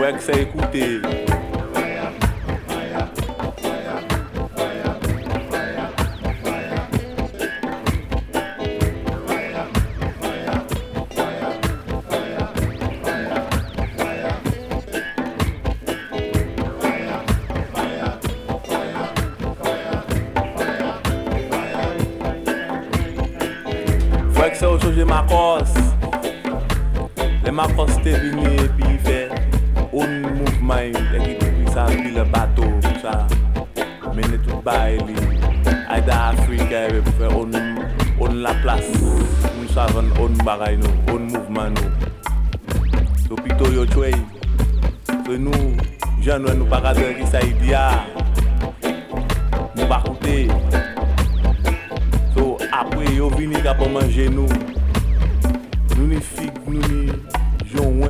Fait que c'est écouter. Fait que c'est aujourd'hui Marcos. Les Marcos t'es venu et puis il fait un mouvement et puis ça puis le bateau ça mener tout bail Aïda Afrique pour faire on la place nous savons on bagaille nous on mouvement nous l'hôpital yo choy que nous jeunes nous pas garder qui ça idea nous pas coûter so après yo vini pour manger nous ni figue nous ni